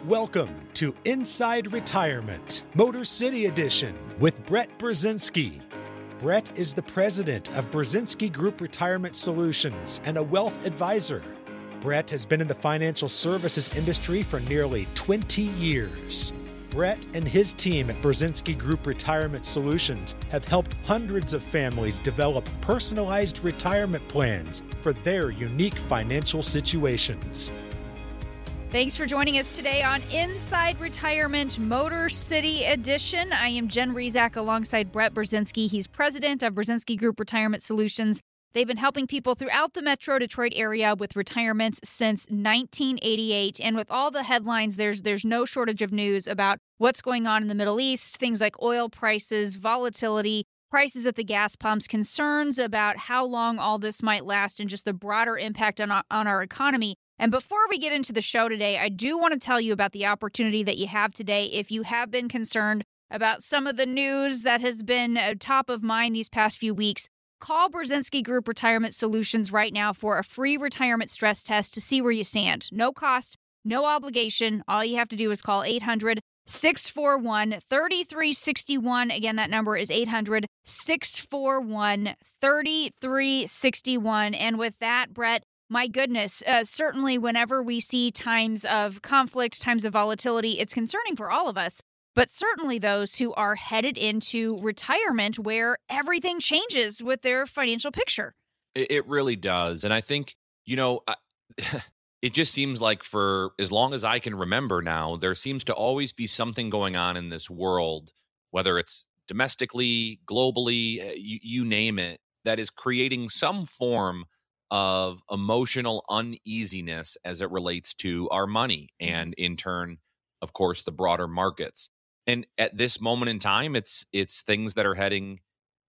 Welcome to Inside Retirement, Motor City Edition with Brett Brzezinski. Brett is the president of Brzezinski Group Retirement Solutions and a wealth advisor. Brett has been in the financial services industry for nearly 20 years. Brett and his team at Brzezinski Group Retirement Solutions have helped hundreds of families develop personalized retirement plans for their unique financial situations. Thanks for joining us today on Inside Retirement Motor City Edition. I am Jen Rezac alongside Brett Brzezinski. He's president of Brzezinski Group Retirement Solutions. They've been helping people throughout the Metro Detroit area with retirements since 1988. And with all the headlines, there's no shortage of news about what's going on in the Middle East, things like oil prices, volatility, prices at the gas pumps, concerns about how long all this might last, and just the broader impact on our economy. And before we get into the show today, I do want to tell you about the opportunity that you have today. If you have been concerned about some of the news that has been top of mind these past few weeks, call Brzezinski Group Retirement Solutions right now for a free retirement stress test to see where you stand. No cost, no obligation. All you have to do is call 800-641-3361. Again, that number is 800-641-3361. And with that, Brett, my goodness, certainly whenever we see times of conflict, times of volatility, it's concerning for all of us, but certainly those who are headed into retirement where everything changes with their financial picture. It really does. And I think, it just seems like for as long as I can remember now, there seems to always be something going on in this world, whether it's domestically, globally, you name it, that is creating some form of emotional uneasiness as it relates to our money and in turn, of course, the broader markets. And at this moment in time, it's things that are heading,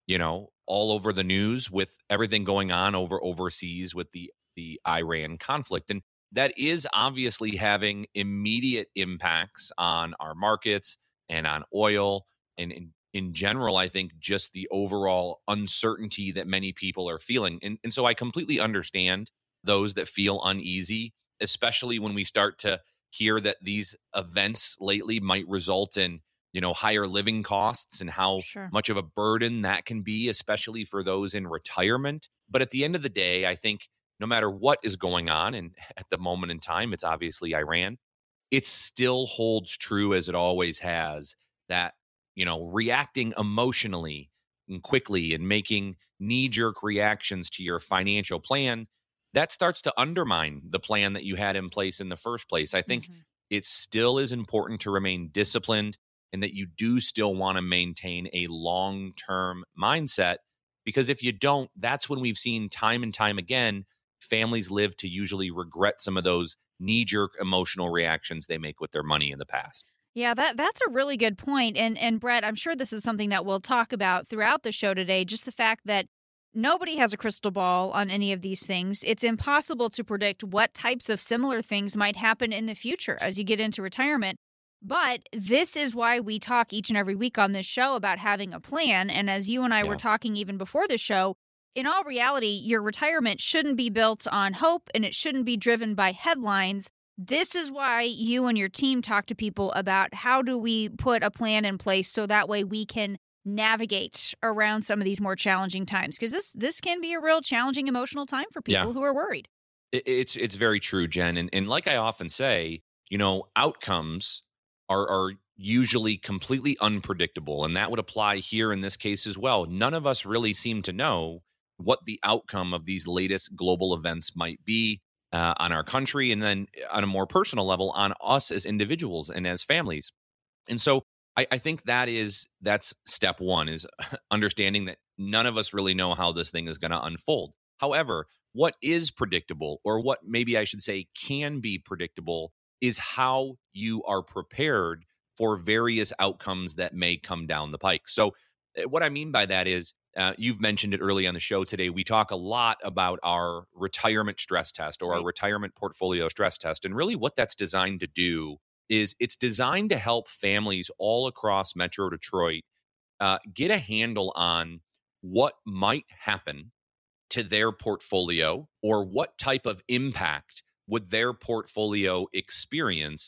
all over the news with everything going on overseas with the Iran conflict. And that is obviously having immediate impacts on our markets and on oil and in general, I think just the overall uncertainty that many people are feeling. And so I completely understand those that feel uneasy, especially when we start to hear that these events lately might result in, higher living costs and how much of a burden that can be, especially for those in retirement. But at the end of the day, I think no matter what is going on, and at the moment in time, it's obviously Iran, it still holds true as it always has that reacting emotionally and quickly and making knee-jerk reactions to your financial plan, that starts to undermine the plan that you had in place in the first place. I think it still is important to remain disciplined and that you do still want to maintain a long-term mindset, because if you don't, that's when we've seen time and time again, families live to usually regret some of those knee-jerk emotional reactions they make with their money in the past. Yeah, that's a really good point. And Brett, I'm sure this is something that we'll talk about throughout the show today, just the fact that nobody has a crystal ball on any of these things. It's impossible to predict what types of similar things might happen in the future as you get into retirement. But this is why we talk each and every week on this show about having a plan. And as you and I were talking even before the show, in all reality, your retirement shouldn't be built on hope and it shouldn't be driven by headlines. This is why you and your team talk to people about how do we put a plan in place so that way we can navigate around some of these more challenging times, because this can be a real challenging emotional time for people who are worried. It's very true, Jen. And like I often say, outcomes are usually completely unpredictable. And that would apply here in this case as well. None of us really seem to know what the outcome of these latest global events might be. On our country, and then on a more personal level on us as individuals and as families. And so I think that's step one, is understanding that none of us really know how this thing is going to unfold. However, what is predictable, or what maybe I should say can be predictable, is how you are prepared for various outcomes that may come down the pike. So what I mean by that is, you've mentioned it early on the show today. We talk a lot about our retirement stress test or our retirement portfolio stress test. And really what that's designed to do is it's designed to help families all across Metro Detroit get a handle on what might happen to their portfolio, or what type of impact would their portfolio experience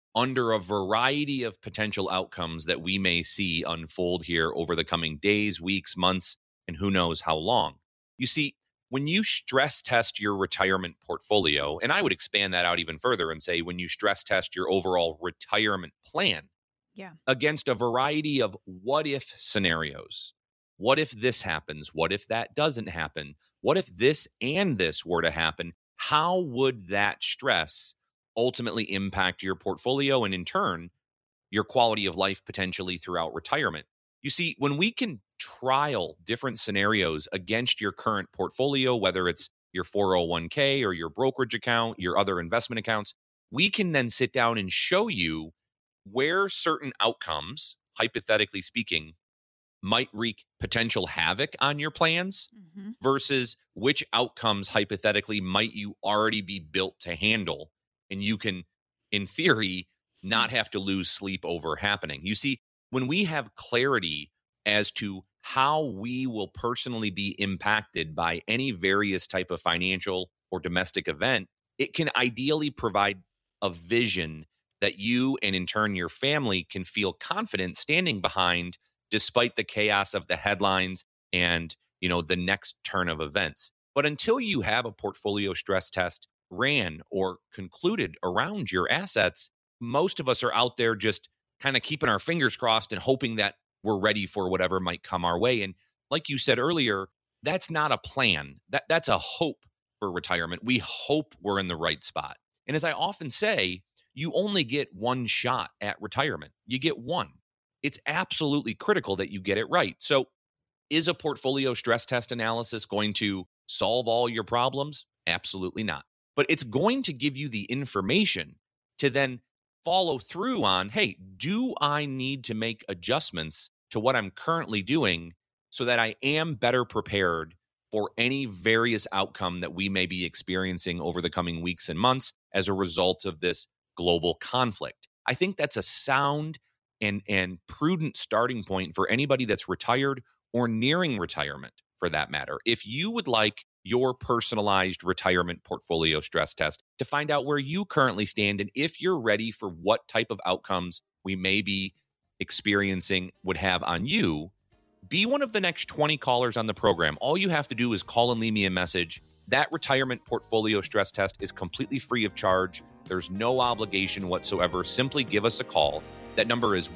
under a variety of potential outcomes that we may see unfold here over the coming days, weeks, months, and who knows how long. You see, when you stress test your retirement portfolio, and I would expand that out even further and say when you stress test your overall retirement plan against a variety of what if scenarios. What if this happens? What if that doesn't happen? What if this and this were to happen? How would that stress ultimately impact your portfolio and in turn, your quality of life potentially throughout retirement? You see, when we can trial different scenarios against your current portfolio, whether it's your 401k or your brokerage account, your other investment accounts, we can then sit down and show you where certain outcomes, hypothetically speaking, might wreak potential havoc on your plans versus which outcomes, hypothetically, might you already be built to handle. And you can, in theory, not have to lose sleep over happening. You see, when we have clarity as to how we will personally be impacted by any various type of financial or domestic event, it can ideally provide a vision that you and in turn your family can feel confident standing behind despite the chaos of the headlines and, the next turn of events. But until you have a portfolio stress test ran or concluded around your assets, most of us are out there just kind of keeping our fingers crossed and hoping that we're ready for whatever might come our way. And like you said earlier, that's not a plan. That's a hope for retirement. We hope we're in the right spot. And as I often say, you only get one shot at retirement. You get one. It's absolutely critical that you get it right. So is a portfolio stress test analysis going to solve all your problems? Absolutely not. But it's going to give you the information to then follow through on, hey, do I need to make adjustments to what I'm currently doing so that I am better prepared for any various outcome that we may be experiencing over the coming weeks and months as a result of this global conflict? I think that's a sound and prudent starting point for anybody that's retired or nearing retirement, for that matter. If you would like your personalized retirement portfolio stress test to find out where you currently stand and if you're ready for what type of outcomes we may be experiencing would have on you, be one of the next 20 callers on the program. All you have to do is call and leave me a message. That retirement portfolio stress test is completely free of charge. There's no obligation whatsoever. Simply give us a call. That number is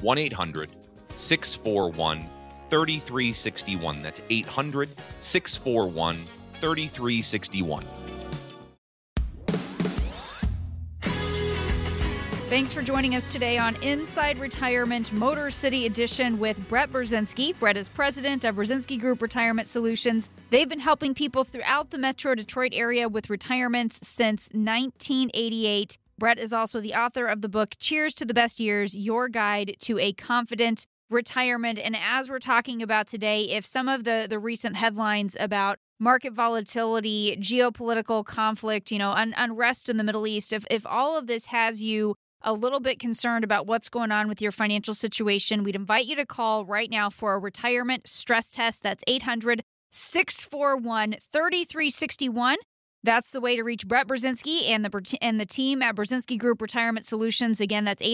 1-800-641-3361. That's 800-641-3361. Thanks for joining us today on Inside Retirement Motor City Edition with Brett Brzezinski. Brett is president of Brzezinski Group Retirement Solutions. They've been helping people throughout the Metro Detroit area with retirements since 1988. Brett is also the author of the book, Cheers to the Best Years, Your Guide to a Confident Retirement. And as we're talking about today, if some of the recent headlines about market volatility, geopolitical conflict, unrest in the Middle East, if all of this has you a little bit concerned about what's going on with your financial situation, we'd invite you to call right now for a retirement stress test. That's 800-641-3361. That's the way to reach Brett Brzezinski and the team at Brzezinski Group Retirement Solutions. Again, that's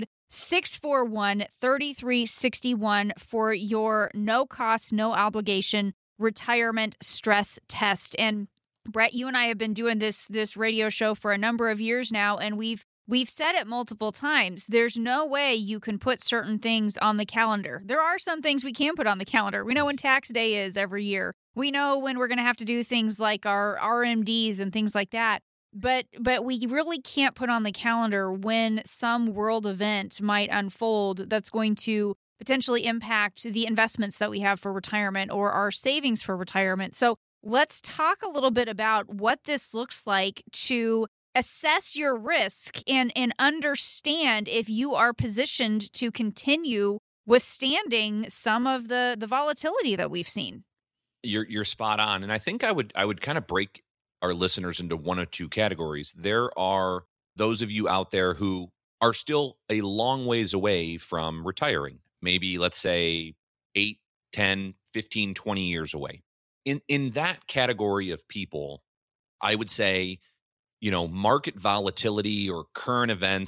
800-641-3361 for your no-cost, no-obligation retirement stress test. And Brett, you and I have been doing this radio show for a number of years now, and we've said it multiple times. There's no way you can put certain things on the calendar. There are some things we can put on the calendar. We know when tax day is every year. We know when we're going to have to do things like our RMDs and things like that. But we really can't put on the calendar when some world event might unfold that's going to potentially impact the investments that we have for retirement or our savings for retirement. So let's talk a little bit about what this looks like to assess your risk and understand if you are positioned to continue withstanding some of the volatility that we've seen. You're spot on. And I think I would kind of break our listeners into one or two categories. There are those of you out there who are still a long ways away from retiring. Maybe, let's say, 8, 10, 15, 20 years away. In that category of people, I would say, market volatility or current events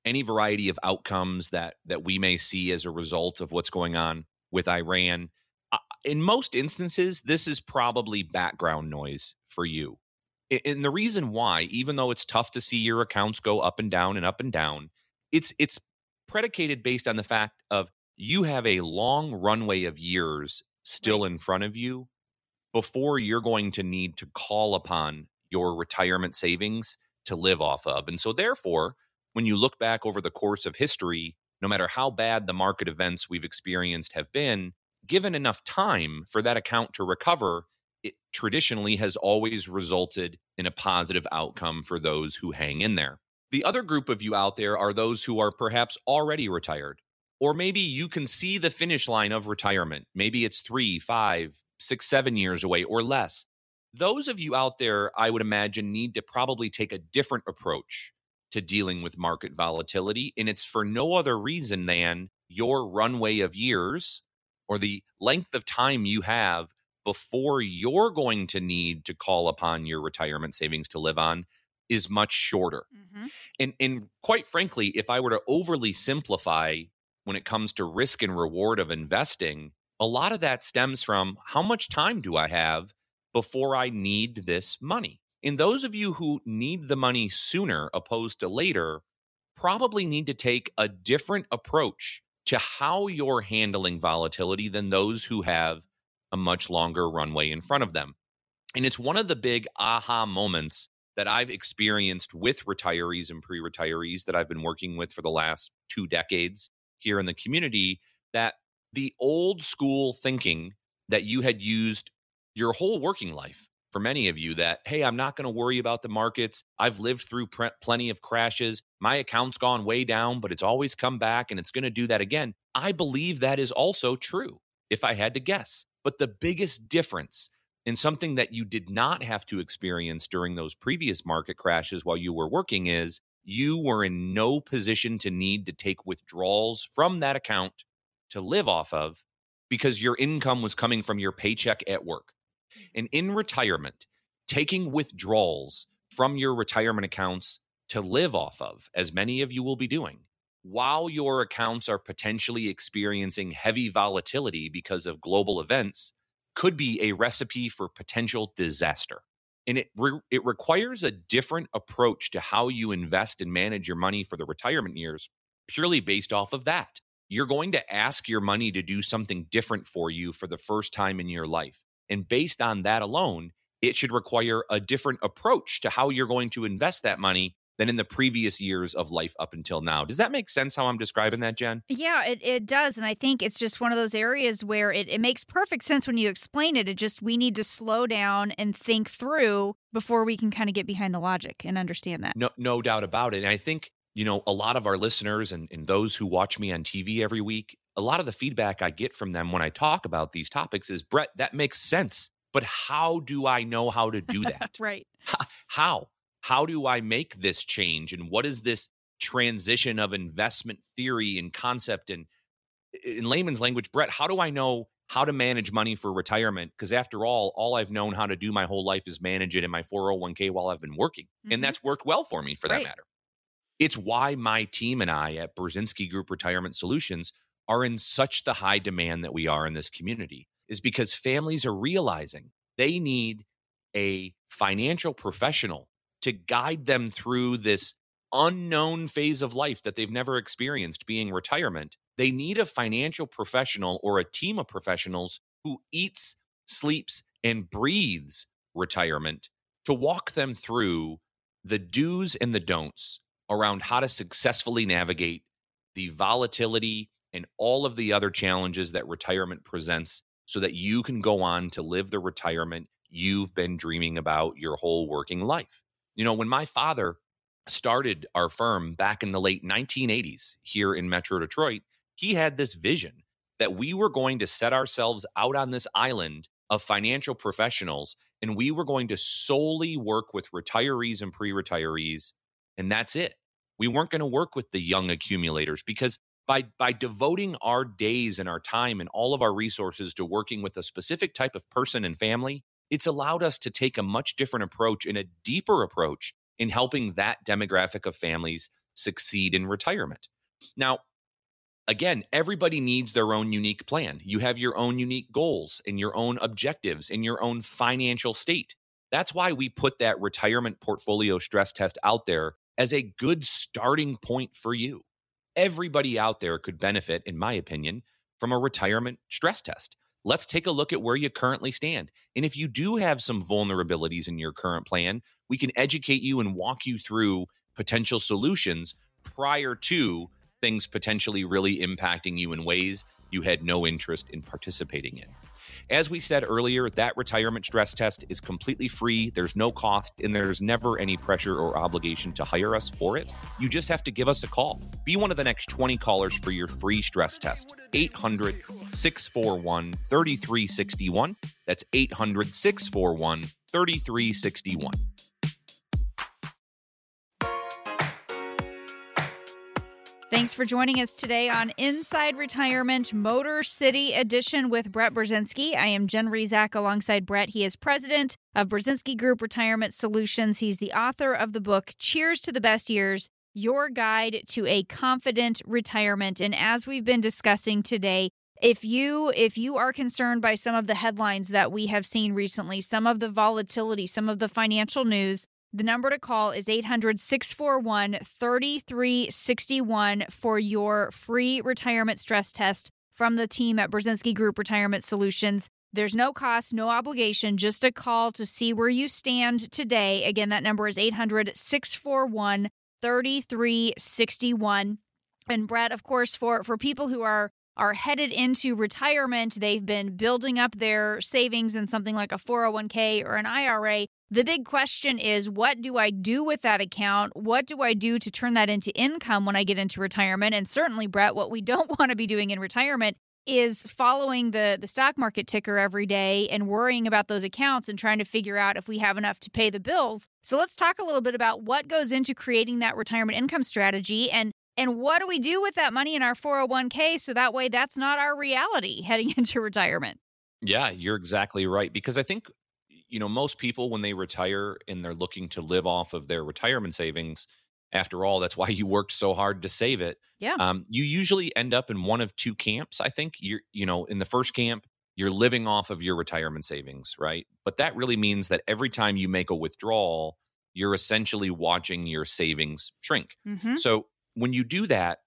any variety of outcomes that we may see as a result of what's going on with Iran. In most instances, this is probably background noise for you. And the reason why, even though it's tough to see your accounts go up and down and up and down, it's predicated based on the fact of you have a long runway of years still in front of you before you're going to need to call upon your retirement savings to live off of. And so therefore, when you look back over the course of history, no matter how bad the market events we've experienced have been, given enough time for that account to recover, it traditionally has always resulted in a positive outcome for those who hang in there. The other group of you out there are those who are perhaps already retired, or maybe you can see the finish line of retirement. Maybe it's 3, 5, 6, 7 years away or less. Those of you out there, I would imagine, need to probably take a different approach to dealing with market volatility. And it's for no other reason than your runway of years or the length of time you have before you're going to need to call upon your retirement savings to live on is much shorter. And quite frankly, if I were to overly simplify when it comes to risk and reward of investing, a lot of that stems from how much time do I have before I need this money? And those of you who need the money sooner opposed to later probably need to take a different approach to how you're handling volatility than those who have a much longer runway in front of them. And it's one of the big aha moments that I've experienced with retirees and pre-retirees that I've been working with for the last 2 decades here in the community, that the old school thinking that you had used your whole working life, for many of you, that, hey, I'm not going to worry about the markets. I've lived through plenty of crashes. My account's gone way down, but it's always come back and it's going to do that again. I believe that is also true, if I had to guess. But the biggest difference in something that you did not have to experience during those previous market crashes while you were working is you were in no position to need to take withdrawals from that account to live off of because your income was coming from your paycheck at work. And in retirement, taking withdrawals from your retirement accounts to live off of, as many of you will be doing, while your accounts are potentially experiencing heavy volatility because of global events, could be a recipe for potential disaster. And it requires a different approach to how you invest and manage your money for the retirement years, purely based off of that. You're going to ask your money to do something different for you for the first time in your life. And based on that alone, it should require a different approach to how you're going to invest that money than in the previous years of life up until now. Does that make sense how I'm describing that, Jen? Yeah, it does. And I think it's just one of those areas where it makes perfect sense when you explain it. It just, we need to slow down and think through before we can kind of get behind the logic and understand that. No doubt about it. And I think, a lot of our listeners and those who watch me on TV every week, a lot of the feedback I get from them when I talk about these topics is, Brett, that makes sense. But how do I know how to do that? Right. How? How do I make this change? And what is this transition of investment theory and concept? And in layman's language, Brett, how do I know how to manage money for retirement? Because after all I've known how to do my whole life is manage it in my 401k while I've been working. Mm-hmm. And that's worked well for me for that matter. It's why my team and I at Brzezinski Group Retirement Solutions are in such the high demand that we are in this community, is because families are realizing they need a financial professional to guide them through this unknown phase of life that they've never experienced, being retirement. They need a financial professional or a team of professionals who eats, sleeps, and breathes retirement to walk them through the do's and the don'ts around how to successfully navigate the volatility and all of the other challenges that retirement presents so that you can go on to live the retirement you've been dreaming about your whole working life. When my father started our firm back in the late 1980s here in Metro Detroit, he had this vision that we were going to set ourselves out on this island of financial professionals, and we were going to solely work with retirees and pre-retirees, and that's it. We weren't going to work with the young accumulators, because by devoting our days and our time and all of our resources to working with a specific type of person and family, it's allowed us to take a much different approach and a deeper approach in helping that demographic of families succeed in retirement. Now, again, everybody needs their own unique plan. You have your own unique goals and your own objectives and your own financial state. That's why we put that retirement portfolio stress test out there as a good starting point for you. Everybody out there could benefit, in my opinion, from a retirement stress test. Let's take a look at where you currently stand. And if you do have some vulnerabilities in your current plan, we can educate you and walk you through potential solutions prior to things potentially really impacting you in ways you had no interest in participating in. As we said earlier, that retirement stress test is completely free. There's no cost, and there's never any pressure or obligation to hire us for it. You just have to give us a call. Be one of the next 20 callers for your free stress test. 800-641-3361. That's 800-641-3361. Thanks for joining us today on Inside Retirement Motor City Edition with Brett Brzezinski. I am Jen Rezac alongside Brett. He is president of Brzezinski Group Retirement Solutions. He's the author of the book, Cheers to the Best Years, Your Guide to a Confident Retirement. And as we've been discussing today, if you are concerned by some of the headlines that we have seen recently, some of the volatility, some of the financial news, the number to call is 800-641-3361 for your free retirement stress test from the team at Brzezinski Group Retirement Solutions. There's no cost, no obligation, just a call to see where you stand today. Again, that number is 800-641-3361. And Brett, of course, for people who are headed into retirement, they've been building up their savings in something like a 401k or an IRA. The big question is, what do I do with that account? What do I do to turn that into income when I get into retirement? And certainly, Brett, what we don't want to be doing in retirement is following the stock market ticker every day and worrying about those accounts and trying to figure out if we have enough to pay the bills. So let's talk a little bit about what goes into creating that retirement income strategy and what do we do with that money in our 401k so that way that's not our reality heading into retirement? Yeah, you're exactly right. Because I think, most people when they retire and they're looking to live off of their retirement savings, after all, that's why you worked so hard to save it. Yeah. You usually end up in one of two camps. I think in the first camp, you're living off of your retirement savings, right? But that really means that every time you make a withdrawal, you're essentially watching your savings shrink. Mm-hmm. So when you do that,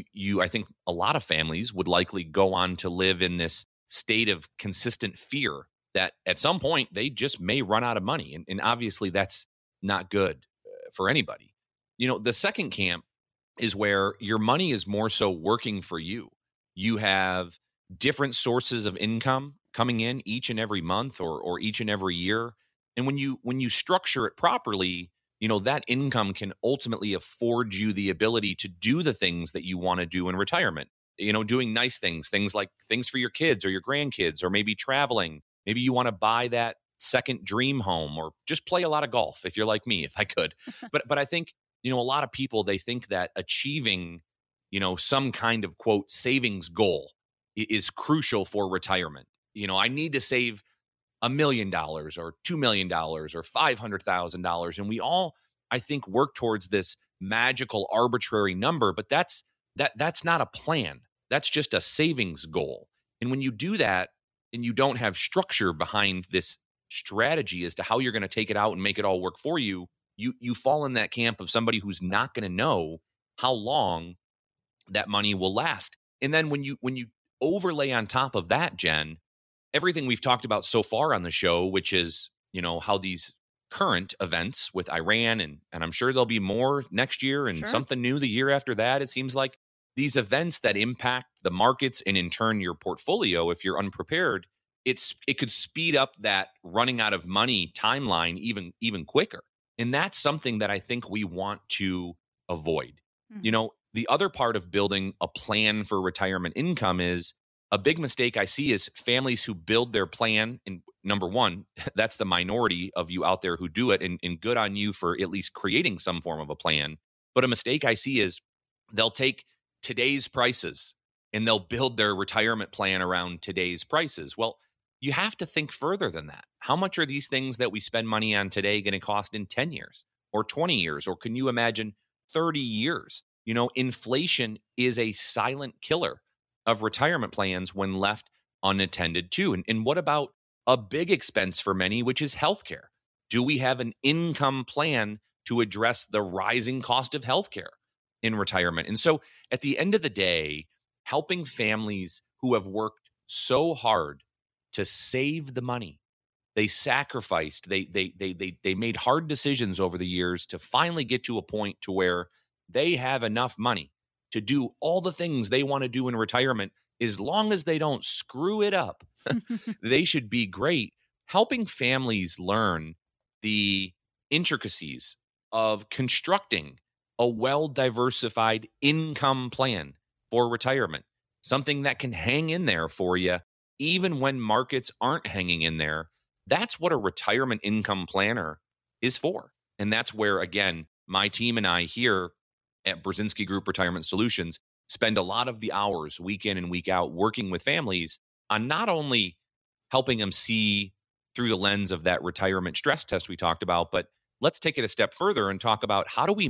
I think a lot of families would likely go on to live in this state of consistent fear that at some point they just may run out of money. And obviously that's not good for anybody. The second camp is where your money is more so working for you. You have different sources of income coming in each and every month or each and every year. And when you structure it properly, that income can ultimately afford you the ability to do the things that you want to do in retirement. Doing nice things like things for your kids or your grandkids, or maybe traveling. Maybe you want to buy that second dream home, or just play a lot of golf if you're like me, if I could. But I think, a lot of people, they think that achieving, some kind of quote savings goal is crucial for retirement. I need to save $1 million or $2 million or $500,000. And we all, I think, work towards this magical arbitrary number, but that's not a plan. That's just a savings goal. And when you do that and you don't have structure behind this strategy as to how you're going to take it out and make it all work for you, you fall in that camp of somebody who's not going to know how long that money will last. And then when you overlay on top of that, Jen, everything we've talked about so far on the show, which is, how these current events with Iran, and I'm sure there'll be more next year and something new the year after that. It seems like these events that impact the markets and in turn your portfolio, if you're unprepared, it could speed up that running out of money timeline even quicker. And that's something that I think we want to avoid. Mm-hmm. The other part of building a plan for retirement income is a big mistake I see is families who build their plan. And number one, that's the minority of you out there who do it, and good on you for at least creating some form of a plan. But a mistake I see is they'll take today's prices and they'll build their retirement plan around today's prices. Well, you have to think further than that. How much are these things that we spend money on today going to cost in 10 years or 20 years? Or can you imagine 30 years? Inflation is a silent killer of retirement plans when left unattended to. And what about a big expense for many, which is healthcare? Do we have an income plan to address the rising cost of healthcare in retirement? And so at the end of the day, helping families who have worked so hard to save the money, they sacrificed, they made hard decisions over the years to finally get to a point to where they have enough money to do all the things they want to do in retirement, as long as they don't screw it up. They should be great. Helping families learn the intricacies of constructing a well-diversified income plan for retirement, something that can hang in there for you even when markets aren't hanging in there. That's what a retirement income planner is for. And that's where, again, my team and I here at Brzezinski Group Retirement Solutions spend a lot of the hours week in and week out working with families on not only helping them see through the lens of that retirement stress test we talked about, but let's take it a step further and talk about how do we,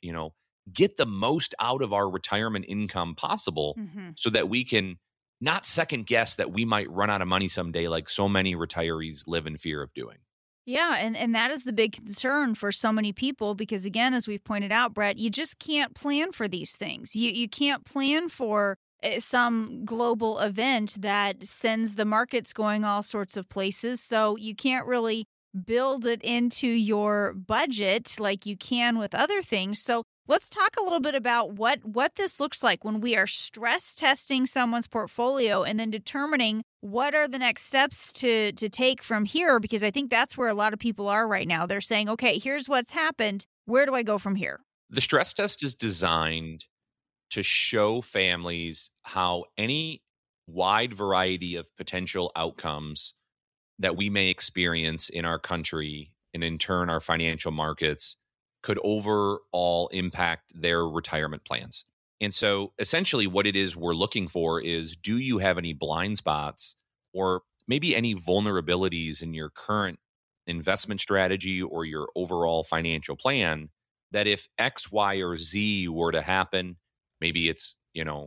get the most out of our retirement income possible so that we can not second guess that we might run out of money someday like so many retirees live in fear of doing. Yeah, and that is the big concern for so many people because, again, as we've pointed out, Brett, you just can't plan for these things. You can't plan for some global event that sends the markets going all sorts of places, so you can't really build it into your budget like you can with other things. So let's talk a little bit about what this looks like when we are stress testing someone's portfolio and then determining what are the next steps to take from here, because I think that's where a lot of people are right now. They're saying, okay, here's what's happened. Where do I go from here? The stress test is designed to show families how any wide variety of potential outcomes that we may experience in our country and in turn our financial markets could overall impact their retirement plans. And so essentially what it is we're looking for is, do you have any blind spots or maybe any vulnerabilities in your current investment strategy or your overall financial plan that if X, Y, or Z were to happen, maybe it's,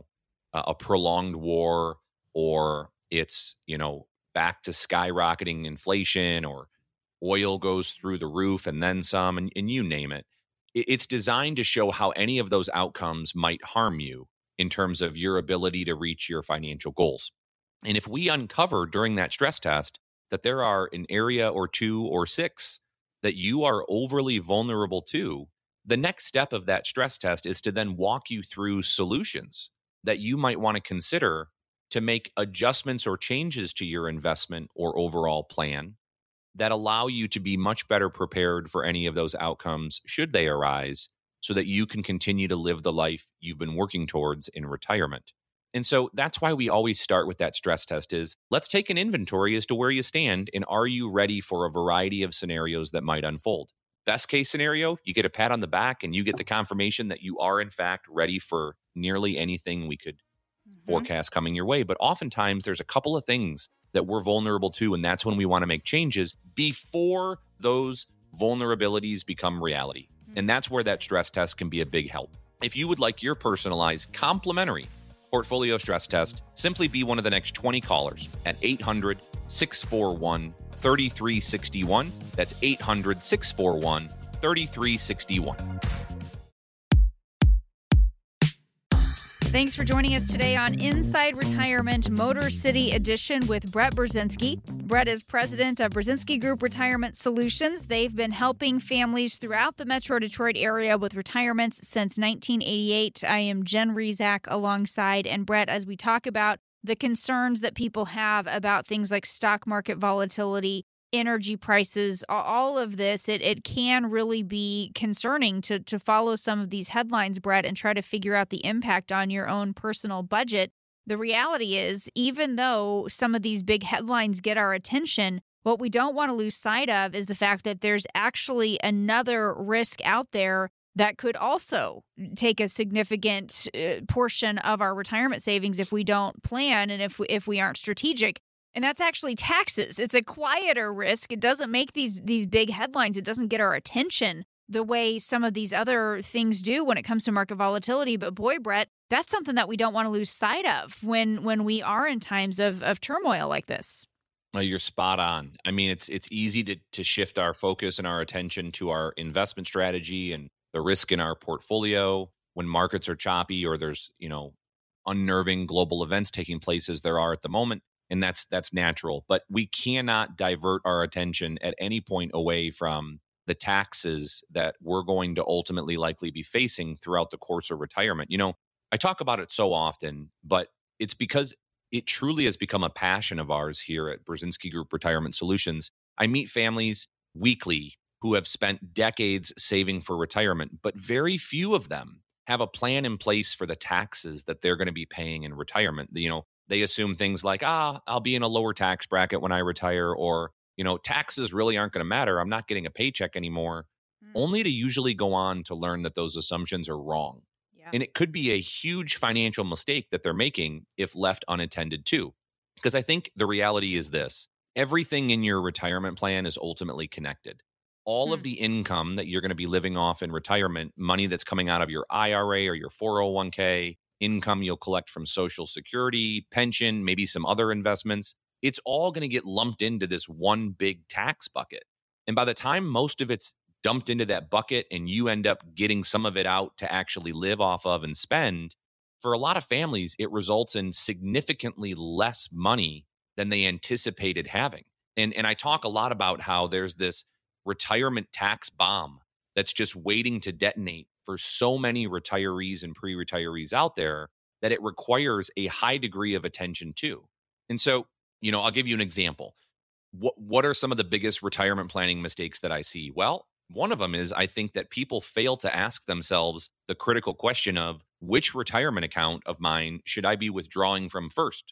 a prolonged war, or it's, back to skyrocketing inflation, or oil goes through the roof and then some, and you name it. It's designed to show how any of those outcomes might harm you in terms of your ability to reach your financial goals. And if we uncover during that stress test that there are an area or two or six that you are overly vulnerable to, the next step of that stress test is to then walk you through solutions that you might want to consider to make adjustments or changes to your investment or overall plan that allow you to be much better prepared for any of those outcomes should they arise, so that you can continue to live the life you've been working towards in retirement. And so that's why we always start with that stress test is, let's take an inventory as to where you stand and are you ready for a variety of scenarios that might unfold. Best case scenario, you get a pat on the back and you get the confirmation that you are in fact ready for nearly anything we could forecast coming your way. But oftentimes there's a couple of things that we're vulnerable to, and that's when we want to make changes before those vulnerabilities become reality. And that's where that stress test can be a big help. If you would like your personalized complimentary portfolio stress test, simply be one of the next 20 callers at 800-641-3361. That's 800-641-3361. Thanks for joining us today on Inside Retirement Motor City Edition with Brett Brzezinski. Brett is president of Brzezinski Group Retirement Solutions. They've been helping families throughout the Metro Detroit area with retirements since 1988. I am Jen Rezac alongside, and Brett, as we talk about the concerns that people have about things like stock market volatility, energy prices, all of this, it can really be concerning to follow some of these headlines, Brett, and try to figure out the impact on your own personal budget. The reality is, even though some of these big headlines get our attention, what we don't want to lose sight of is the fact that there's actually another risk out there that could also take a significant portion of our retirement savings if we don't plan and if we aren't strategic. And that's actually taxes. It's a quieter risk. It doesn't make these big headlines. It doesn't get our attention. the way some of these other things do when it comes to market volatility. But boy, Brett, that's something that we don't want to lose sight of when we are in times of turmoil like this. Oh, you're spot on. I mean, it's easy to shift our focus and our attention to our investment strategy and the risk in our portfolio when markets are choppy or there's, unnerving global events taking place as there are at the moment. And that's natural. But we cannot divert our attention at any point away from the taxes that we're going to ultimately likely be facing throughout the course of retirement. I talk about it so often, but it's because it truly has become a passion of ours here at Brzezinski Group Retirement Solutions. I meet families weekly who have spent decades saving for retirement, but very few of them have a plan in place for the taxes that they're going to be paying in retirement. They assume things like, I'll be in a lower tax bracket when I retire, or, taxes really aren't going to matter. I'm not getting a paycheck anymore, only to usually go on to learn that those assumptions are wrong. Yeah. And it could be a huge financial mistake that they're making if left unattended to. Because I think the reality is this: everything in your retirement plan is ultimately connected. All of the income that you're going to be living off in retirement, money that's coming out of your IRA or your 401k, income you'll collect from Social Security, pension, maybe some other investments, it's all going to get lumped into this one big tax bucket. And by the time most of it's dumped into that bucket and you end up getting some of it out to actually live off of and spend, for a lot of families, it results in significantly less money than they anticipated having. And I talk a lot about how there's this retirement tax bomb that's just waiting to detonate for so many retirees and pre-retirees out there that it requires a high degree of attention to. And so, I'll give you an example. What are some of the biggest retirement planning mistakes that I see? Well, one of them is I think that people fail to ask themselves the critical question of which retirement account of mine should I be withdrawing from first?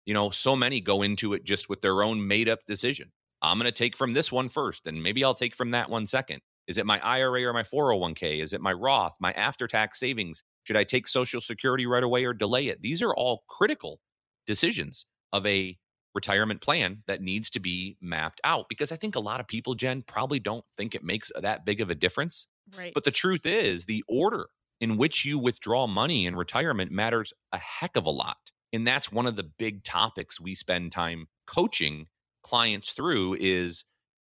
So many go into it just with their own made up decision. I'm going to take from this one first, and maybe I'll take from that one second. Is it my IRA or my 401k? Is it my Roth, my after-tax savings? Should I take Social Security right away or delay it? These are all critical decisions of a retirement plan that needs to be mapped out, because I think a lot of people, Jen, probably don't think it makes that big of a difference. Right. But the truth is the order in which you withdraw money in retirement matters a heck of a lot. And that's one of the big topics we spend time coaching clients through is,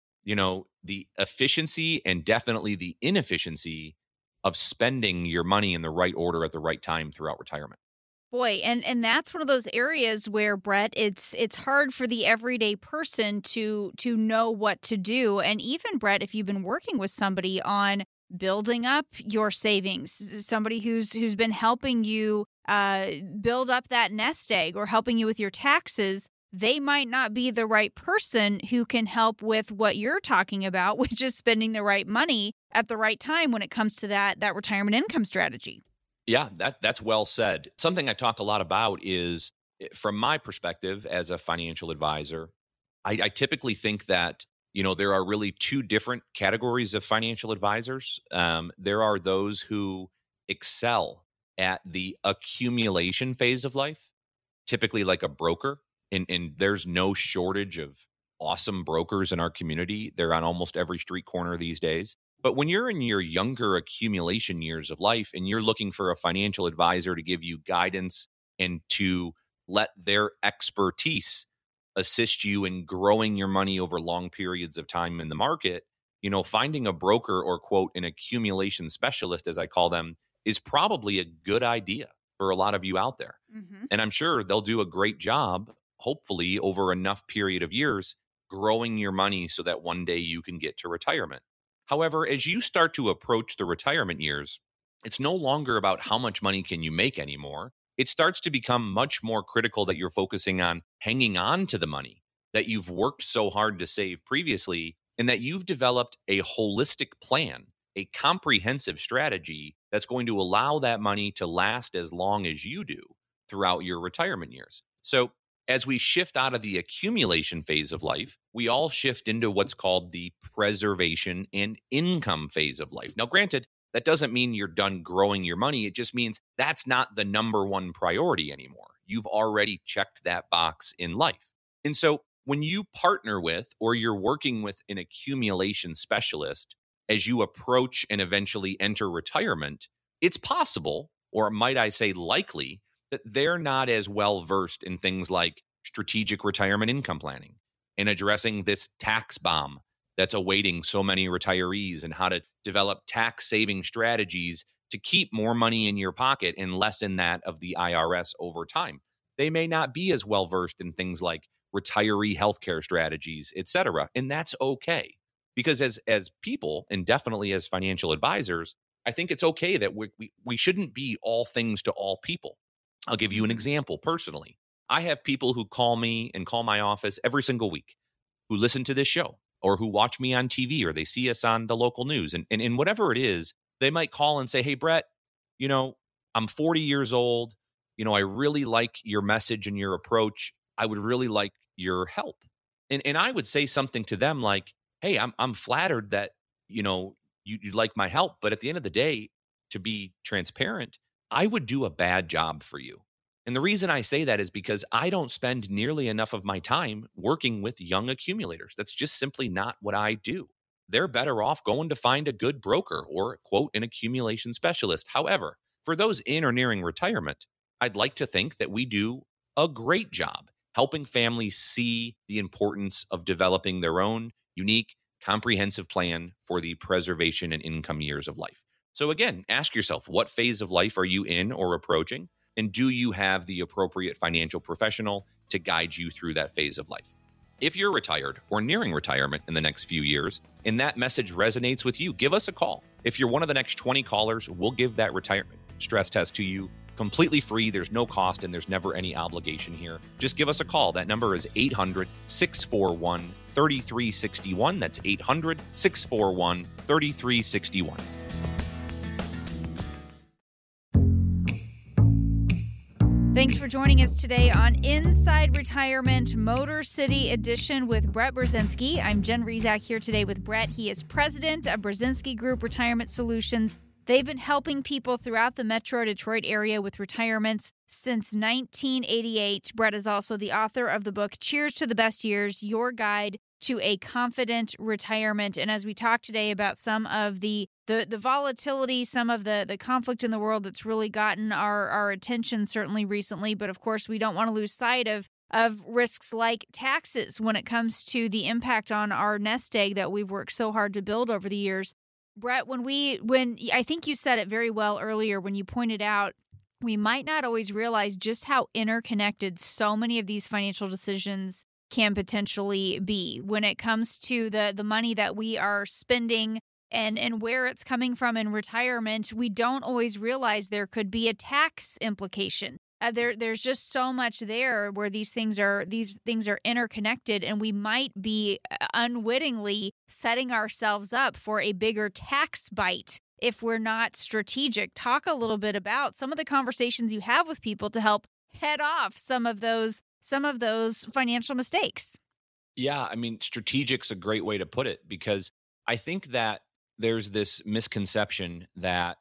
the efficiency and definitely the inefficiency of spending your money in the right order at the right time throughout retirement. Boy, and that's one of those areas where, Brett, it's hard for the everyday person to know what to do. And even, Brett, if you've been working with somebody on building up your savings, somebody who's been helping you build up that nest egg or helping you with your taxes, they might not be the right person who can help with what you're talking about, which is spending the right money at the right time when it comes to that retirement income strategy. Yeah, that's well said. Something I talk a lot about is, from my perspective as a financial advisor, I typically think that, there are really two different categories of financial advisors. There are those who excel at the accumulation phase of life, typically like a broker. And there's no shortage of awesome brokers in our community. They're on almost every street corner these days. But when you're in your younger accumulation years of life and you're looking for a financial advisor to give you guidance and to let their expertise assist you in growing your money over long periods of time in the market, finding a broker or, quote, an accumulation specialist, as I call them, is probably a good idea for a lot of you out there. Mm-hmm. And I'm sure they'll do a great job, hopefully over enough period of years, growing your money so that one day you can get to retirement. However, as you start to approach the retirement years, it's no longer about how much money can you make anymore. It starts to become much more critical that you're focusing on hanging on to the money that you've worked so hard to save previously, and that you've developed a holistic plan, a comprehensive strategy that's going to allow that money to last as long as you do throughout your retirement years. So as we shift out of the accumulation phase of life, we all shift into what's called the preservation and income phase of life. Now, granted, that doesn't mean you're done growing your money. It just means that's not the number one priority anymore. You've already checked that box in life. And so when you partner with or you're working with an accumulation specialist, as you approach and eventually enter retirement, it's possible, or might I say likely, that they're not as well versed in things like strategic retirement income planning and addressing this tax bomb that's awaiting so many retirees, and how to develop tax saving strategies to keep more money in your pocket and less in that of the IRS over time. They may not be as well versed in things like retiree healthcare strategies, et cetera. And that's okay. Because as people, and definitely as financial advisors, I think it's okay that we shouldn't be all things to all people. I'll give you an example personally. I have people who call me and call my office every single week, who listen to this show or who watch me on TV, or they see us on the local news. And whatever it is, they might call and say, hey, Brett, I'm 40 years old. I really like your message and your approach. I would really like your help. And I would say something to them like, hey, I'm flattered that, you'd like my help. But at the end of the day, to be transparent, I would do a bad job for you. And the reason I say that is because I don't spend nearly enough of my time working with young accumulators. That's just simply not what I do. They're better off going to find a good broker or, quote, an accumulation specialist. However, for those in or nearing retirement, I'd like to think that we do a great job helping families see the importance of developing their own unique, comprehensive plan for the preservation and income years of life. So again, ask yourself, what phase of life are you in or approaching? And do you have the appropriate financial professional to guide you through that phase of life? If you're retired or nearing retirement in the next few years, and that message resonates with you, give us a call. If you're one of the next 20 callers, we'll give that retirement stress test to you completely free. There's no cost and there's never any obligation here. Just give us a call. That number is 800-641-3361. That's 800-641-3361. Thanks for joining us today on Inside Retirement Motor City Edition with Brett Brzezinski. I'm Jen Rezac here today with Brett. He is president of Brzezinski Group Retirement Solutions. They've been helping people throughout the Metro Detroit area with retirements since 1988. Brett is also the author of the book, Cheers to the Best Years, Your Guide to a Confident Retirement. And as we talk today about some of the volatility, some of the conflict in the world that's really gotten our attention certainly recently, but of course we don't want to lose sight of risks like taxes when it comes to the impact on our nest egg that we've worked so hard to build over the years. Brett, when I think you said it very well earlier when you pointed out we might not always realize just how interconnected so many of these financial decisions can potentially be when it comes to the money that we are spending and where it's coming from in retirement. We don't always realize there could be a tax implication. There's just so much there where these things are interconnected, and we might be unwittingly setting ourselves up for a bigger tax bite if we're not strategic. Talk a little bit about some of the conversations you have with people to help head off some of those financial mistakes. Yeah, I mean, strategic's a great way to put it, because I think that there's this misconception that,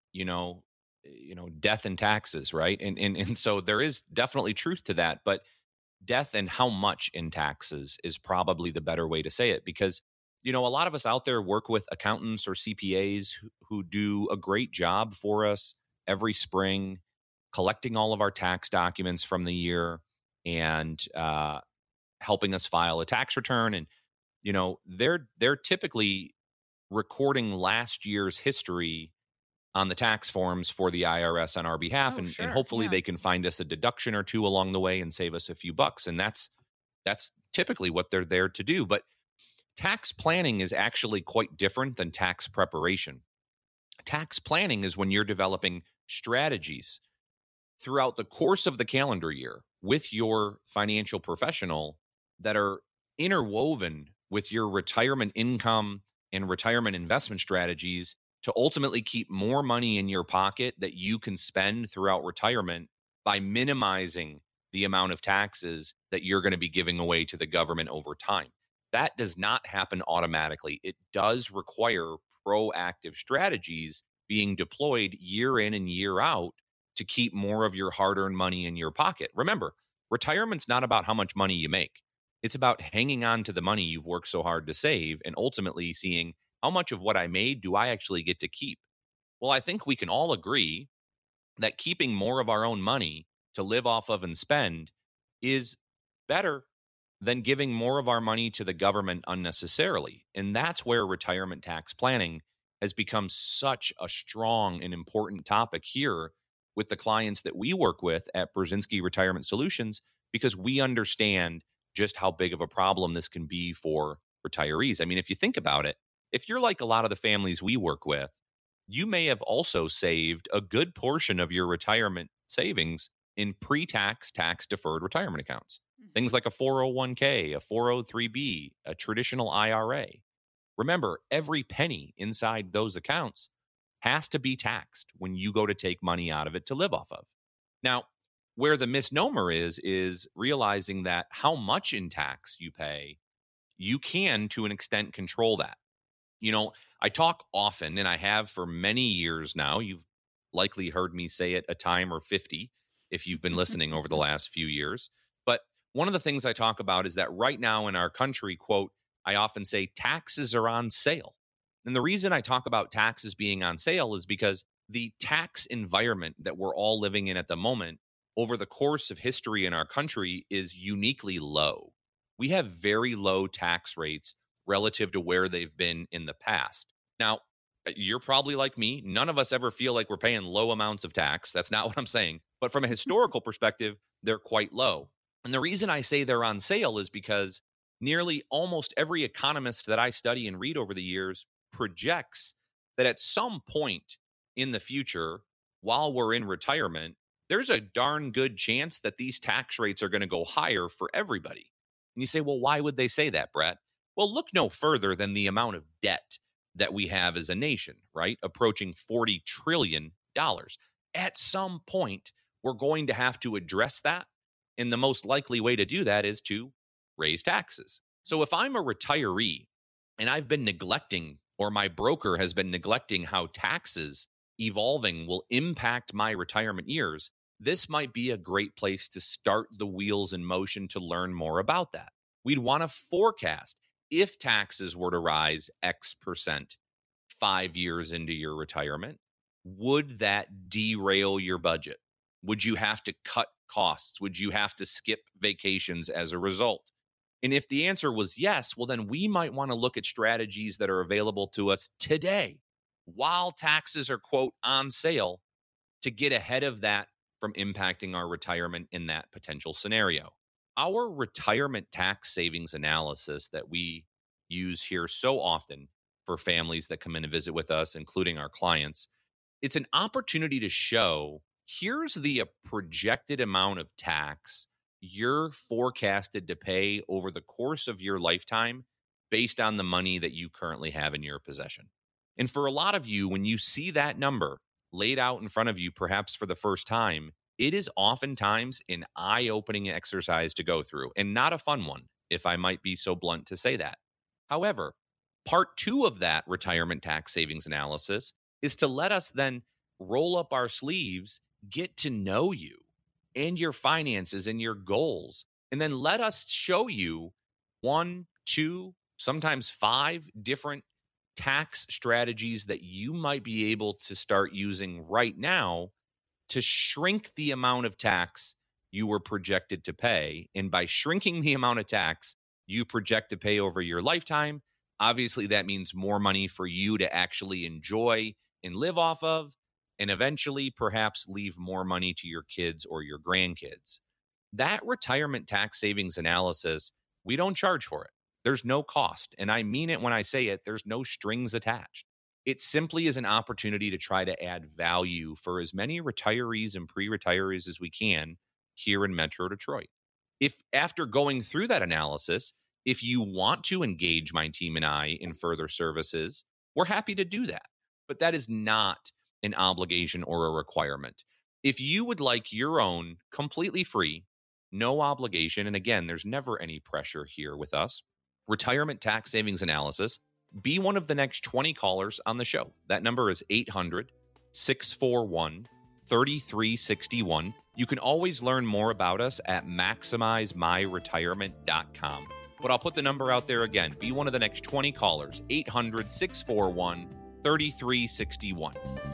death and taxes, right? And so there is definitely truth to that, but death and how much in taxes is probably the better way to say it, because, a lot of us out there work with accountants or CPAs who do a great job for us every spring, collecting all of our tax documents from the year and helping us file a tax return. And, they're typically recording last year's history on the tax forms for the IRS on our behalf. And hopefully they can find us a deduction or two along the way and save us a few bucks. And that's typically what they're there to do. But tax planning is actually quite different than tax preparation. Tax planning is when you're developing strategies throughout the course of the calendar year with your financial professional that are interwoven with your retirement income and retirement investment strategies to ultimately keep more money in your pocket that you can spend throughout retirement by minimizing the amount of taxes that you're going to be giving away to the government over time. That does not happen automatically. It does require proactive strategies being deployed year in and year out to keep more of your hard-earned money in your pocket. Remember, retirement's not about how much money you make. It's about hanging on to the money you've worked so hard to save and ultimately seeing How much of what I made do I actually get to keep? Well, I think we can all agree that keeping more of our own money to live off of and spend is better than giving more of our money to the government unnecessarily. And that's where retirement tax planning has become such a strong and important topic here with the clients that we work with at Brzezinski Retirement Solutions, because we understand just how big of a problem this can be for retirees. I mean, if you think about it, if you're like a lot of the families we work with, you may have also saved a good portion of your retirement savings in pre-tax, tax-deferred retirement accounts. Things like a 401k, a 403b, a traditional IRA. Remember, every penny inside those accounts has to be taxed when you go to take money out of it to live off of. Now, where the misnomer is realizing that how much in tax you pay, you can, to an extent, control that. You know, I talk often, and I have for many years now. You've likely heard me say it a time or 50 if you've been listening over the last few years. But one of the things I talk about is that right now in our country, quote, I often say taxes are on sale. And the reason I talk about taxes being on sale is because the tax environment that we're all living in at the moment over the course of history in our country is uniquely low. We have very low tax rates relative to where they've been in the past. Now, you're probably like me. None of us ever feel like we're paying low amounts of tax. That's not what I'm saying. But from a historical perspective, they're quite low. And the reason I say they're on sale is because nearly almost every economist that I study and read over the years projects that at some point in the future, while we're in retirement, there's a darn good chance that these tax rates are going to go higher for everybody. And you say, well, why would they say that, Brett? Well, look no further than the amount of debt that we have as a nation, right? Approaching $40 trillion. At some point, we're going to have to address that. And the most likely way to do that is to raise taxes. So if I'm a retiree and I've been neglecting, or my broker has been neglecting how taxes evolving will impact my retirement years, this might be a great place to start the wheels in motion to learn more about that. We'd want to forecast if taxes were to rise X% 5 years into your retirement, would that derail your budget? Would you have to cut costs? Would you have to skip vacations as a result? And if the answer was yes, well, then we might want to look at strategies that are available to us today while taxes are, quote, on sale to get ahead of that from impacting our retirement in that potential scenario. Our retirement tax savings analysis that we use here so often for families that come in and visit with us, including our clients, it's an opportunity to show here's the projected amount of tax you're forecasted to pay over the course of your lifetime based on the money that you currently have in your possession. And for a lot of you, when you see that number laid out in front of you, perhaps for the first time, it is oftentimes an eye-opening exercise to go through, and not a fun one, if I might be so blunt to say that. However, part 2 of that retirement tax savings analysis is to let us then roll up our sleeves, get to know you and your finances and your goals, and then let us show you 1, 2, sometimes 5 different tax strategies that you might be able to start using right now to shrink the amount of tax you were projected to pay. And by shrinking the amount of tax you project to pay over your lifetime, obviously that means more money for you to actually enjoy and live off of, and eventually perhaps leave more money to your kids or your grandkids. That retirement tax savings analysis, we don't charge for it. There's no cost. And I mean it when I say it, there's no strings attached. It simply is an opportunity to try to add value for as many retirees and pre-retirees as we can here in Metro Detroit. If after going through that analysis, if you want to engage my team and I in further services, we're happy to do that. But that is not an obligation or a requirement. If you would like your own completely free, no obligation, and again, there's never any pressure here with us, retirement tax savings analysis, be one of the next 20 callers on the show. That number is 800-641-3361. You can always learn more about us at MaximizeMyRetirement.com. but I'll put the number out there again. Be one of the next 20 callers, 800-641-3361.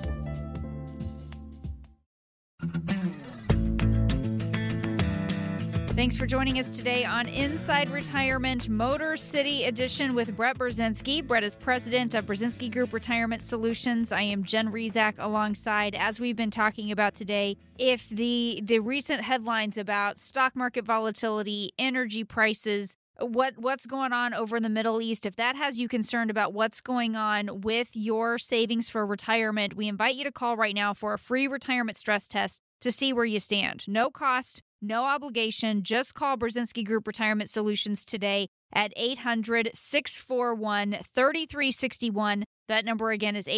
Thanks for joining us today on Inside Retirement Motor City Edition with Brett Brzezinski. Brett is president of Brzezinski Group Retirement Solutions. I am Jen Rezac alongside. As we've been talking about today, if the recent headlines about stock market volatility, energy prices, what's going on over in the Middle East, if that has you concerned about what's going on with your savings for retirement, we invite you to call right now for a free retirement stress test to see where you stand. No cost, no obligation. Just call Brzezinski Group Retirement Solutions today at 800-641-3361. That number again is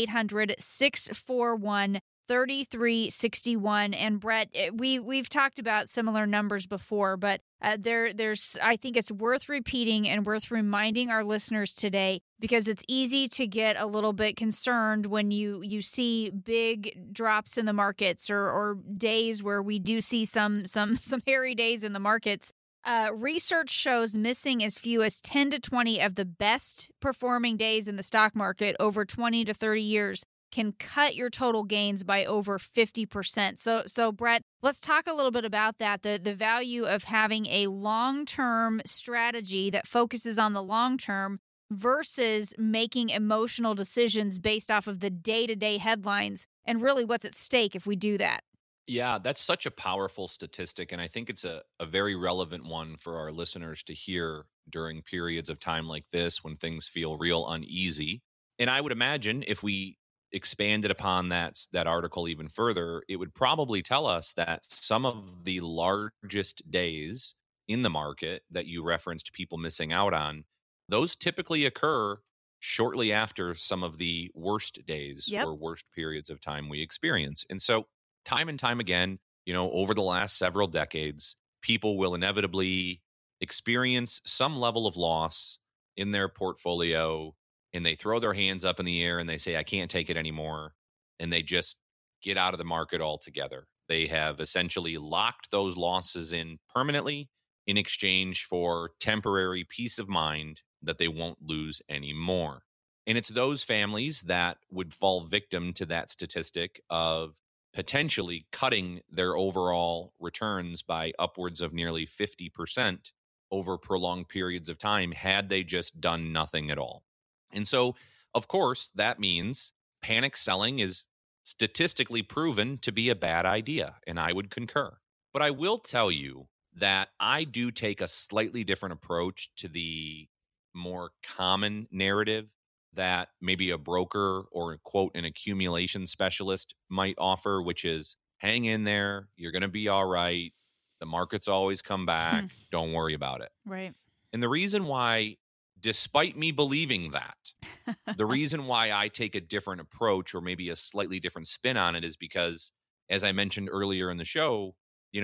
800-641-3361. And Brett, we've talked about similar numbers before, but there's I think it's worth repeating and worth reminding our listeners today, because it's easy to get a little bit concerned when you see big drops in the markets or days where we do see some hairy days in the markets. Research shows missing as few as 10 to 20 of the best performing days in the stock market over 20 to 30 years can cut your total gains by over 50%. So Brett, let's talk a little bit about that, the value of having a long-term strategy that focuses on the long term versus making emotional decisions based off of the day-to-day headlines, and really what's at stake if we do that. Yeah, that's such a powerful statistic, and I think it's a very relevant one for our listeners to hear during periods of time like this when things feel real uneasy. And I would imagine if we expanded upon that article even further, it would probably tell us that some of the largest days in the market that you referenced people missing out on, those typically occur shortly after some of the worst days or worst periods of time we experience. And so time and time again, over the last several decades, people will inevitably experience some level of loss in their portfolio, and they throw their hands up in the air and they say, I can't take it anymore. And they just get out of the market altogether. They have essentially locked those losses in permanently in exchange for temporary peace of mind that they won't lose anymore. And it's those families that would fall victim to that statistic of potentially cutting their overall returns by upwards of nearly 50% over prolonged periods of time had they just done nothing at all. And so, of course, that means panic selling is statistically proven to be a bad idea, and I would concur. But I will tell you that I do take a slightly different approach to the more common narrative that maybe a broker or, quote, an accumulation specialist might offer, which is hang in there, you're going to be all right, the markets always come back, don't worry about it. Right. And the reason why, despite me believing that, the reason why I take a different approach or maybe a slightly different spin on it is because, as I mentioned earlier in the show,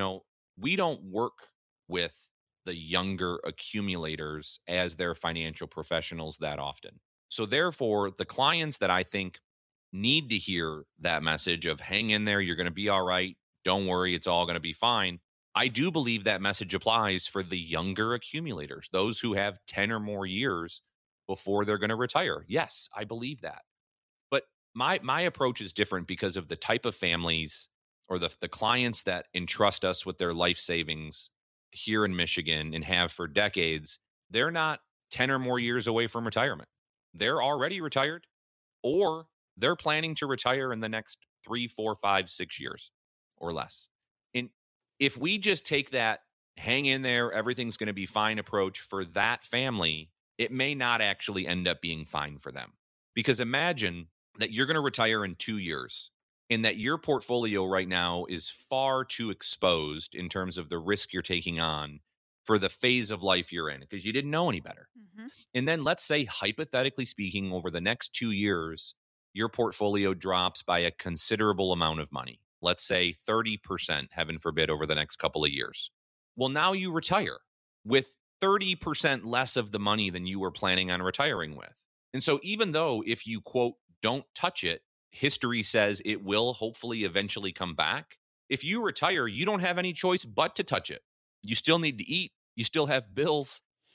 we don't work with the younger accumulators as their financial professionals that often. So therefore, the clients that I think need to hear that message of hang in there, you're going to be all right, don't worry, it's all going to be fine, I do believe that message applies for the younger accumulators, those who have 10 or more years before they're going to retire. Yes, I believe that. But my approach is different because of the type of families or the clients that entrust us with their life savings here in Michigan and have for decades. They're not 10 or more years away from retirement. They're already retired, or they're planning to retire in the next 3, 4, 5, 6 years or less. And if we just take that hang in there, everything's going to be fine approach for that family, it may not actually end up being fine for them. Because imagine that you're going to retire in 2 years and that your portfolio right now is far too exposed in terms of the risk you're taking on for the phase of life you're in because you didn't know any better. Mm-hmm. And then let's say, hypothetically speaking, over the next 2 years, your portfolio drops by a considerable amount of money. Let's say 30%, heaven forbid, over the next couple of years. Well, now you retire with 30% less of the money than you were planning on retiring with. And so even though if you, quote, don't touch it, history says it will hopefully eventually come back, if you retire, you don't have any choice but to touch it. You still need to eat. You still have bills.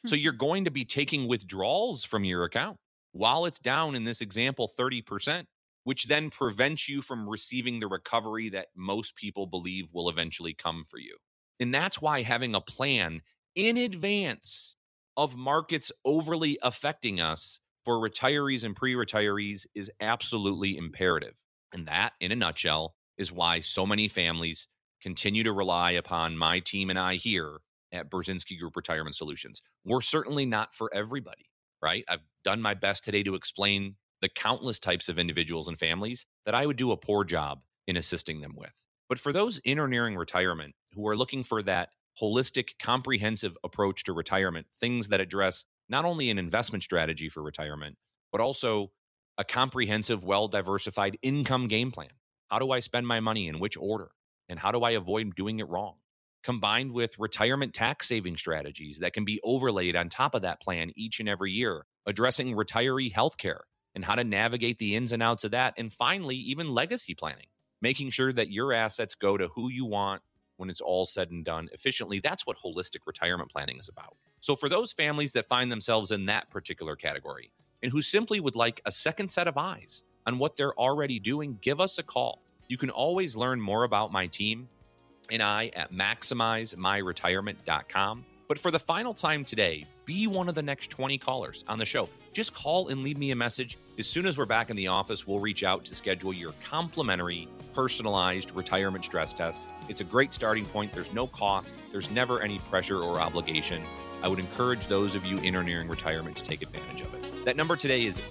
So you're going to be taking withdrawals from your account while it's down, in this example, 30%, which then prevents you from receiving the recovery that most people believe will eventually come for you. And that's why having a plan in advance of markets overly affecting us for retirees and pre-retirees is absolutely imperative. And that, in a nutshell, is why so many families continue to rely upon my team and I here at Brzezinski Group Retirement Solutions. We're certainly not for everybody, right? I've done my best today to explain the countless types of individuals and families that I would do a poor job in assisting them with. But for those in or nearing retirement who are looking for that holistic, comprehensive approach to retirement, things that address not only an investment strategy for retirement, but also a comprehensive, well-diversified income game plan. How do I spend my money, in which order? And how do I avoid doing it wrong? Combined with retirement tax saving strategies that can be overlaid on top of that plan each and every year, addressing retiree healthcare and how to navigate the ins and outs of that. And finally, even legacy planning, making sure that your assets go to who you want when it's all said and done efficiently. That's what holistic retirement planning is about. So for those families that find themselves in that particular category and who simply would like a second set of eyes on what they're already doing, give us a call. You can always learn more about my team and I at MaximizeMyRetirement.com. But for the final time today, be one of the next 20 callers on the show. Just call and leave me a message. As soon as we're back in the office, we'll reach out to schedule your complimentary, personalized retirement stress test. It's a great starting point. There's no cost. There's never any pressure or obligation. I would encourage those of you in or nearing retirement to take advantage of it. That number today is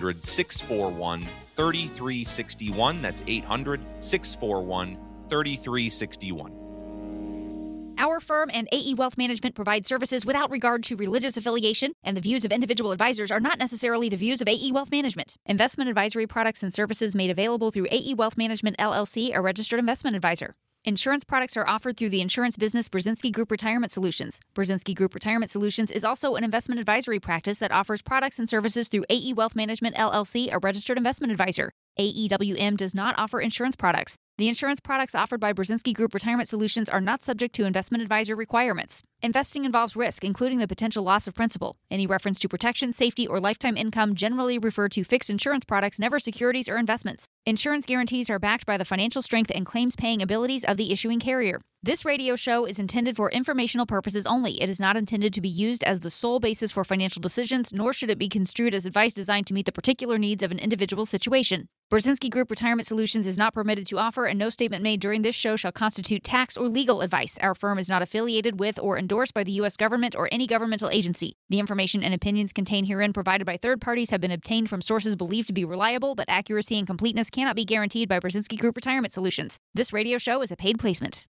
800-641-3361. That's 800-641-3361. Our firm and AE Wealth Management provide services without regard to religious affiliation, and the views of individual advisors are not necessarily the views of AE Wealth Management. Investment advisory products and services made available through AE Wealth Management, LLC, a registered investment advisor. Insurance products are offered through the insurance business Brzezinski Group Retirement Solutions. Brzezinski Group Retirement Solutions is also an investment advisory practice that offers products and services through AE Wealth Management, LLC, a registered investment advisor. AEWM does not offer insurance products. The insurance products offered by Brzezinski Group Retirement Solutions are not subject to investment advisor requirements. Investing involves risk, including the potential loss of principal. Any reference to protection, safety, or lifetime income generally refer to fixed insurance products, never securities or investments. Insurance guarantees are backed by the financial strength and claims-paying abilities of the issuing carrier. This radio show is intended for informational purposes only. It is not intended to be used as the sole basis for financial decisions, nor should it be construed as advice designed to meet the particular needs of an individual situation. Brzezinski Group Retirement Solutions is not permitted to offer, and no statement made during this show shall constitute tax or legal advice. Our firm is not affiliated with or endorsed by the U.S. government or any governmental agency. The information and opinions contained herein provided by third parties have been obtained from sources believed to be reliable, but accuracy and completeness cannot be guaranteed by Brzezinski Group Retirement Solutions. This radio show is a paid placement.